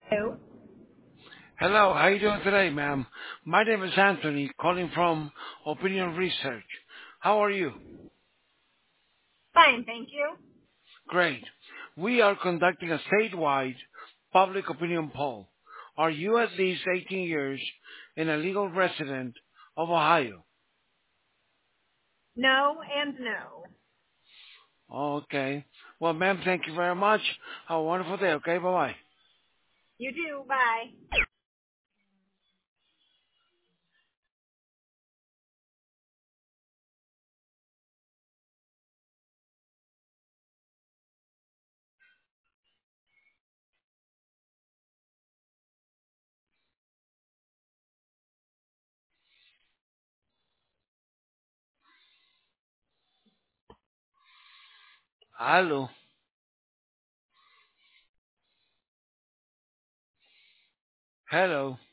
Hello. Hello, how are you doing today, ma'am? My name is Anthony, calling from Opinion Research. How are you? Fine, thank you. Great. We are conducting a statewide public opinion poll. Are you at least 18 years and a legal resident of Ohio? No and no. Okay. Well, ma'am, thank you very much. Have a wonderful day, okay? Bye-bye. You do. Bye. Hello. Hello.